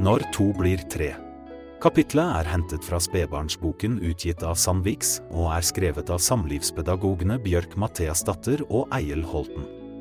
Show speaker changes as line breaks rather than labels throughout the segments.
Når to blir tre. Kapitlet er hentet fra spedbarnsboken utgitt av Sandviks og er skrevet av samlivspedagogene Bjørk Mathiasdatter og Eiel Holten.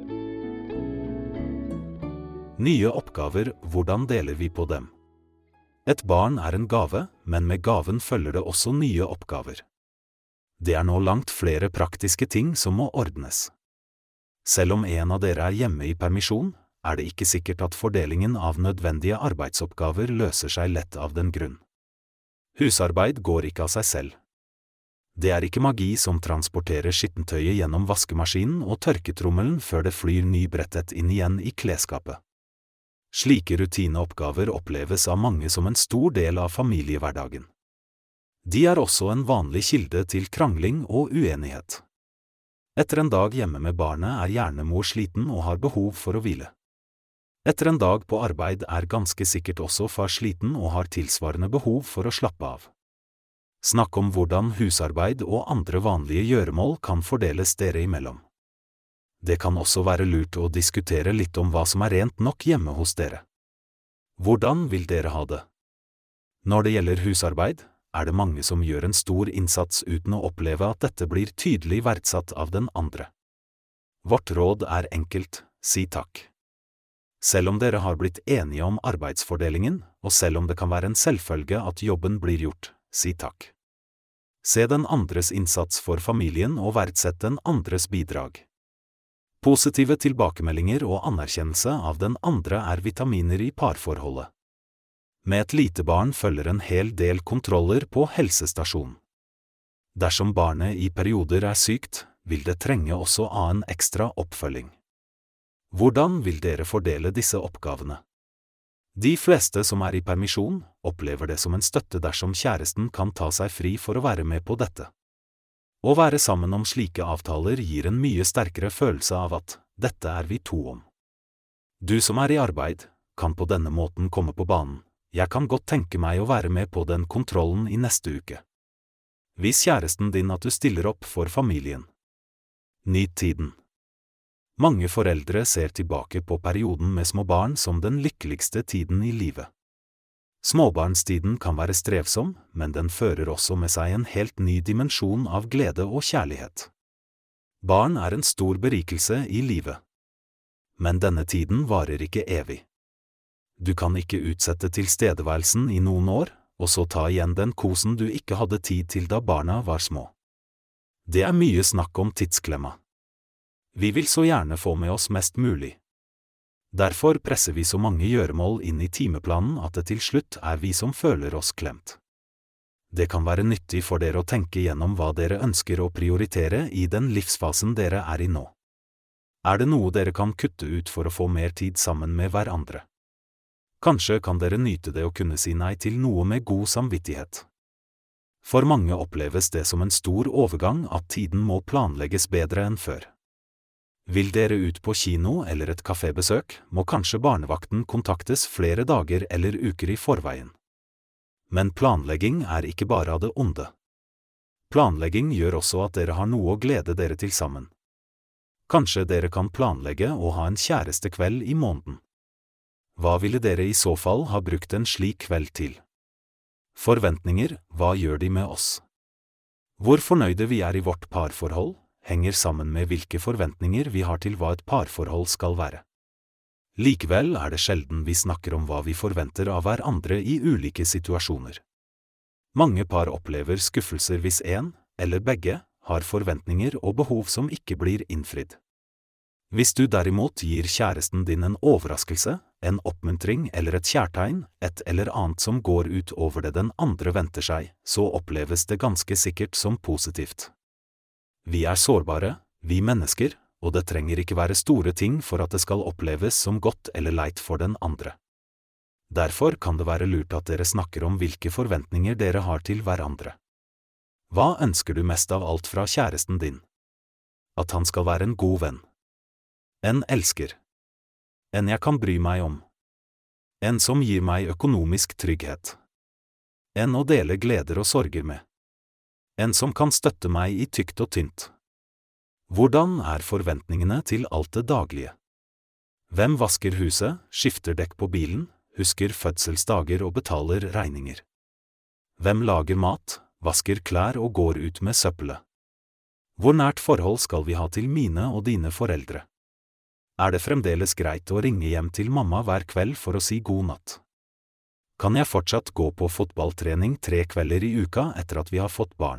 Nye oppgaver, hvordan deler vi på dem? Et barn er en gave, men med gaven følger det også nye oppgaver. Det er nå langt flere praktiske ting som må ordnes. Selv om en av dere er hjemme i permisjon, er det ikke sikkert at fordelingen av nødvendige arbeidsoppgaver løser seg lett av den grunn. Husarbeid går ikke av seg selv. Det er ikke magi som transporterer skittentøyet gjennom vaskemaskinen og tørketrommelen før det flyr nybrettet inn igjen i klesskapet. Slike rutineoppgaver oppleves av mange som en stor del av familiehverdagen. De er også en vanlig kilde til krangling og uenighet. Etter en dag hjemme med barnet er gjerne mor sliten og har behov for å hvile. Etter en dag på arbeid er ganske sikkert også far sliten og har tilsvarende behov for å slappe av. Snakk om hvordan husarbeid og andre vanlige gjøremål kan fordeles dere imellom. Det kan også være lurt å diskutere litt om hva som er rent nok hjemme hos dere. Hvordan vil dere ha det? Når det gjelder husarbeid, er det mange som gjør en stor innsats uten å oppleve at dette blir tydelig verdsatt av den andre. Vårt råd er enkelt, si takk. Selv om dere har blitt enige om arbeidsfordelingen, og selv om det kan være en selvfølge at jobben blir gjort, si takk. Se den andres innsats for familien og verdsett den andres bidrag. Positive tilbakemeldinger og anerkjennelse av den andre er vitaminer i parforholdet. Med et lite barn følger en hel del kontroller på helsestasjon. Dersom barnet i perioder er sykt, vil det trenge også av en ekstra oppfølging. Hvordan vil dere fordele disse oppgavene? De fleste som er i permisjon, opplever det som en støtte dersom kjæresten kan ta seg fri for å være med på dette. Å være sammen om slike avtaler gir en mye sterkere følelse av at dette er vi to om. Du som er i arbeid, kan på denne måten komme på banen. Jeg kan godt tenke meg å være med på den kontrollen i neste uke. Vis kjæresten din at du stiller opp for familien. Nyt tiden. Mange foreldre ser tilbake på perioden med små barn som den lykkeligste tiden i livet. Småbarnstiden kan være strevsom, men den fører også med seg en helt ny dimensjon av glede og kjærlighet. Barn er en stor berikelse i livet. Men denne tiden varer ikke evig. Du kan ikke utsette tilstedeværelsen i noen år, og så ta igjen den kosen du ikke hadde tid til da barna var små. Det er mye snakk om tidsklemma. Vi vil så gjerne få med oss mest mulig. Derfor presser vi så mange gjøremål inn i timeplanen at det til slutt er vi som føler oss klemt. Det kan være nyttig for dere å tenke gjennom hva dere ønsker å prioritere i den livsfasen dere er i nå. Er det noe dere kan kutte ut for å få mer tid sammen med hverandre? Kanskje kan dere nyte det å kunne si nei til noe med god samvittighet. For mange oppleves det som en stor overgang at tiden må planlegges bedre enn før. Vil dere ut på kino eller et kafébesøk, må kanskje barnevakten kontaktes flere dager eller uker i forveien. Men planlegging er ikke bare av det onde. Planlegging gjør også at dere har noe å glede dere til sammen. Kanskje dere kan planlegge å ha en kjærestekveld i måneden. Hva ville dere i så fall ha brukt en slik kveld til? Forventninger, hva gjør de med oss? Hvor fornøyde vi er i vårt parforhold, henger sammen med hvilke forventninger vi har til hva et parforhold skal være. Likevel er det sjelden vi snakker om hva vi forventer av hverandre i ulike situasjoner. Mange par opplever skuffelser hvis en, eller begge, har forventninger og behov som ikke blir innfridd. Hvis du derimot gir kjæresten din en overraskelse, en oppmuntring eller et kjærtegn, et eller annet som går ut over det den andre venter seg, så oppleves det ganske sikkert som positivt. Vi er sårbare, vi mennesker, og det trenger ikke være store ting for at det skal oppleves som godt eller leit for den andre. Derfor kan det være lurt at dere snakker om hvilke forventninger dere har til hverandre. Hva ønsker du mest av alt fra kjæresten din? At han skal være en god venn. En elsker. En jeg kan bry meg om. En som gir meg økonomisk trygghet. En å dele gleder og sorger med. En som kan støtte meg i tykt og tynt. Hvordan er forventningene til alt det daglige? Hvem vasker huset, skifter dekk på bilen, husker fødselsdager og betaler regninger? Hvem lager mat, vasker klær og går ut med søppelet? Hvor nært forhold skal vi ha til mine og dine foreldre? Er det fremdeles greit å ringe hjem til mamma hver kveld for å si god natt? Kan jeg fortsatt gå på fotballtrening 3 kvelder i uka etter at vi har fått barn?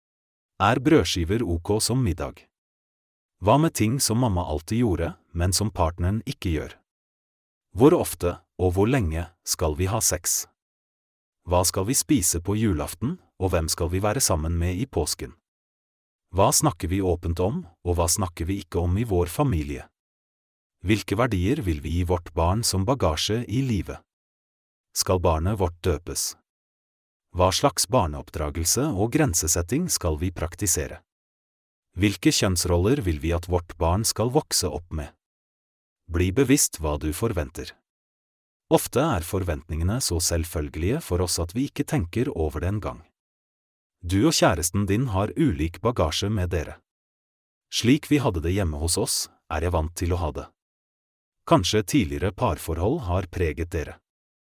Er brødskiver ok som middag? Hva med ting som mamma alltid gjorde, men som partneren ikke gjør? Hvor ofte, og hvor lenge, skal vi ha sex? Hva skal vi spise på julaften, og hvem skal vi være sammen med i påsken? Hva snakker vi åpent om, og hva snakker vi ikke om i vår familie? Hvilke verdier vil vi gi vårt barn som bagasje i livet? Skal barnet vårt døpes? Hva slags barneoppdragelse og grensesetting skal vi praktisere? Hvilke kjønnsroller vil vi at vårt barn skal vokse opp med? Bli bevisst hva du forventer. Ofte er forventningene så selvfølgelige for oss at vi ikke tenker over det engang. Du og kjæresten din har ulik bagasje med dere. Slik vi hadde det hjemme hos oss, er jeg vant til å ha det. Kanskje tidligere parforhold har preget dere.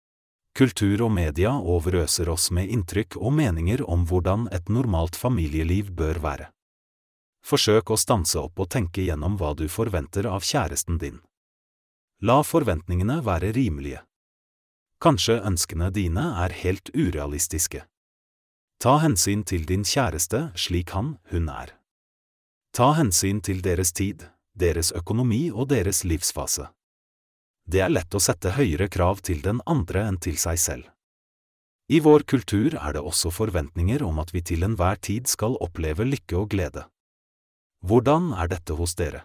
Kultur og media overøser oss med inntrykk og meninger om hvordan et normalt familieliv bør være. Forsøk å stanse opp og tenke gjennom hva du forventer av kjæresten din. La forventningene være rimelige. Kanskje ønskene dine er helt urealistiske. Ta hensyn til din kjæreste slik hun er. Ta hensyn til deres tid, deres økonomi og deres livsfase. Det er lett å sette høyere krav til den andre enn til seg selv. I vår kultur er det også forventninger om at vi til enhver tid skal oppleve lykke og glede. Hvordan er dette hos dere?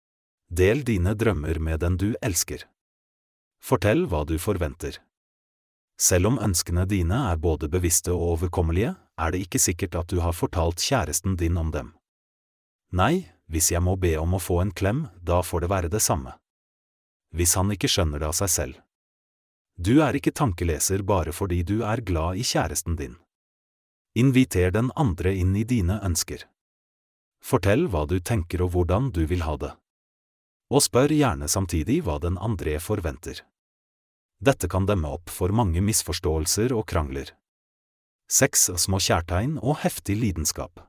Del dine drømmer med den du elsker. Fortell hva du forventer. Selv om ønskene dine er både bevisste og overkommelige, er det ikke sikkert at du har fortalt kjæresten din om dem. Nei, hvis jeg må be om å få en klem, da får det være det samme. Hvis han ikke skjønner det av seg selv. Du er ikke tankeleser bare fordi du er glad i kjæresten din. Inviter den andre inn i dine ønsker. Fortell hva du tenker og hvordan du vil ha det. Og spør gjerne samtidig hva den andre forventer. Dette kan demme opp for mange misforståelser og krangler. 6 små kjærtegn og heftig lidenskap.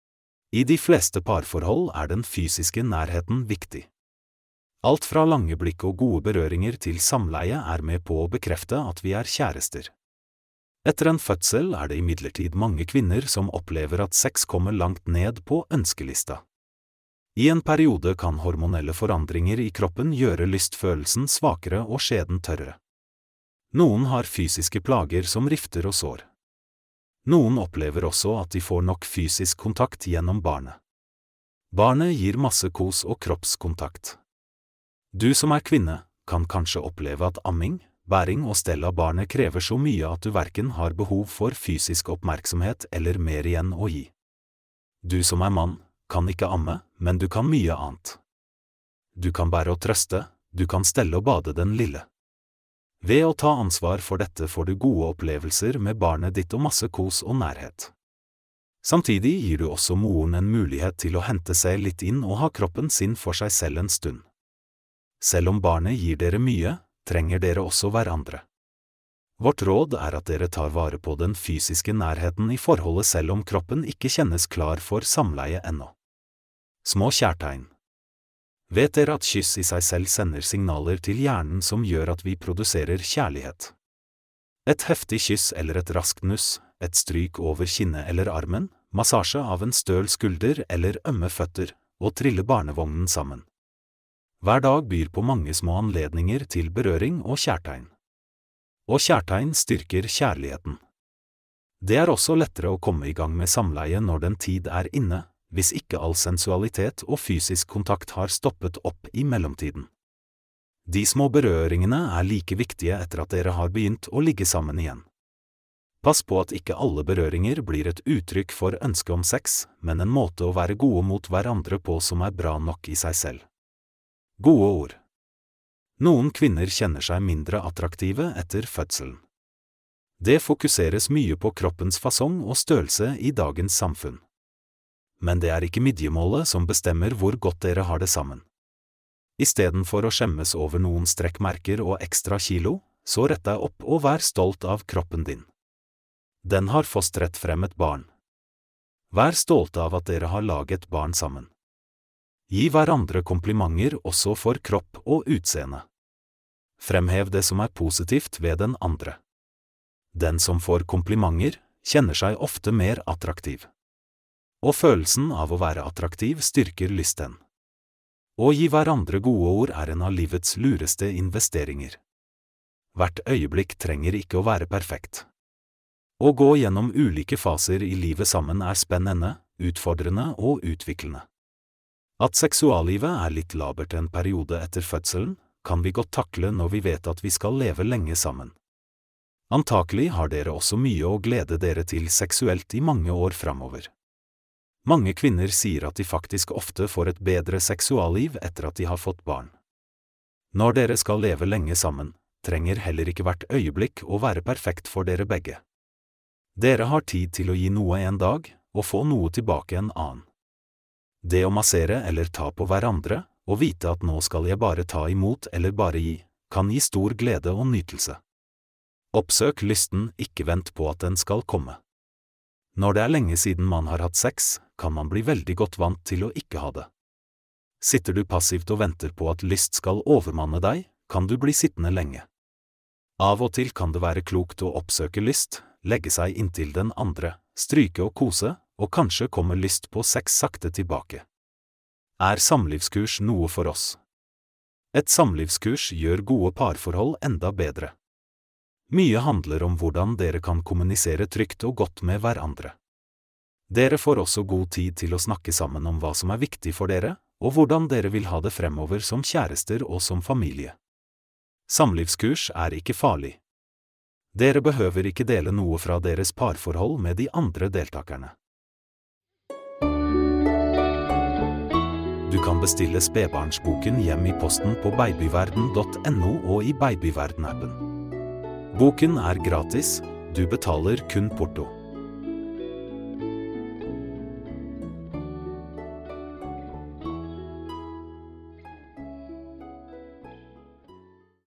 I de fleste parforhold er den fysiske nærheten viktig. Alt fra lange blikk og gode berøringer til samleie er med på å bekrefte at vi er kjærester. Etter en fødsel er det imidlertid mange kvinner som opplever at sex kommer langt ned på ønskelista. I en periode kan hormonelle forandringer i kroppen gjøre lystfølelsen svakere og skjeden tørrere. Noen har fysiske plager som rifter og sår. Noen opplever også at de får nok fysisk kontakt gjennom barnet. Barnet gir masse kos og kroppskontakt. Du som er kvinne, kan kanskje oppleve at amming, bæring og stell av barnet krever så mye at du hverken har behov for fysisk oppmerksomhet eller mer igjen å gi. Du som er mann, kan ikke amme, men du kan mye annet. Du kan bære og trøste, du kan stelle og bade den lille. Ved å ta ansvar for dette får du gode opplevelser med barnet ditt og masse kos og nærhet. Samtidig gir du også moren en mulighet til å hente seg litt inn og ha kroppen sin for seg selv en stund. Selv om barnet gir dere mye, trenger dere også hverandre. Vårt råd er at dere tar vare på den fysiske nærheten i forholdet selv om kroppen ikke kjennes klar for samleie ennå. Små kjærtegn. Vet dere at kyss i seg selv sender signaler til hjernen som gjør at vi produserer kjærlighet? Et heftig kyss eller et raskt nuss, et stryk over kinnet eller armen, massasje av en støl skulder eller ømme føtter, og trille barnevognen sammen. Hver dag byr på mange små anledninger til berøring og kjærtegn. Og kjærtegn styrker kjærligheten. Det er også lettere å komme i gang med samleie når den tid er inne, hvis ikke all sensualitet og fysisk kontakt har stoppet opp i mellomtiden. De små berøringene er like viktige etter at dere har begynt å ligge sammen igjen. Pass på at ikke alle berøringer blir et uttrykk for ønske om sex, men en måte å være gode mot hverandre på som er bra nok i seg selv. Gode ord. Noen kvinner kjenner seg mindre attraktive etter fødselen. Det fokuseres mye på kroppens fasong og størrelse i dagens samfunn. Men det er ikke midjemålet som bestemmer hvor godt dere har det sammen. Istedenfor å skjemmes over noen strekkmerker og ekstra kilo, så rett deg opp og vær stolt av kroppen din. Den har fostret frem et barn. Vær stolte av at dere har laget barn sammen. Gi hverandre komplimenter også for kropp og utseende. Fremhev det som er positivt ved den andre. Den som får komplimenter, kjenner seg ofte mer attraktiv. Og følelsen av å være attraktiv styrker lysten. Å gi hverandre gode ord er en av livets lureste investeringer. Hvert øyeblikk trenger ikke å være perfekt. Å gå gjennom ulike faser i livet sammen er spennende, utfordrende og utviklende. At seksuallivet er litt labert en periode etter fødselen, kan vi godt takle når vi vet at vi skal leve lenge sammen. Antakelig har dere også mye å glede dere til seksuelt i mange år framover. Mange kvinner sier at de faktisk ofte får et bedre seksualliv etter at de har fått barn. Når dere skal leve lenge sammen, trenger heller ikke hvert øyeblikk å være perfekt for dere begge. Dere har tid til å gi noe en dag, og få noe tilbake en annen. Det å massere eller ta på hverandre, og vite at nå skal jeg bare ta imot eller bare gi, kan gi stor glede og nytelse. Oppsøk lysten, ikke vent på at den skal komme. Når det er lenge siden man har hatt sex, kan man bli veldig godt vant til å ikke ha det. Sitter du passivt og venter på at lyst skal overmanne deg, kan du bli sittende lenge. Av og til kan det være klokt å oppsøke lyst, legge seg inntil den andre, stryke og kose, og kanskje kommer lyst på sex sakte tilbake. Er samlivskurs noe for oss? Et samlivskurs gjør gode parforhold enda bedre. Mye handler om hvordan dere kan kommunisere trygt og godt med hverandre. Dere får også god tid til å snakke sammen om hva som er viktig for dere, og hvordan dere vil ha det fremover som kjærester og som familie. Samlivskurs er ikke farlig. Dere behøver ikke dele noe fra deres parforhold med de andre deltakerne. Du kan bestille spedbarnsboken hjem i posten på babyverden.no og i Babyverden-appen. Boken er gratis, du betaler kun porto.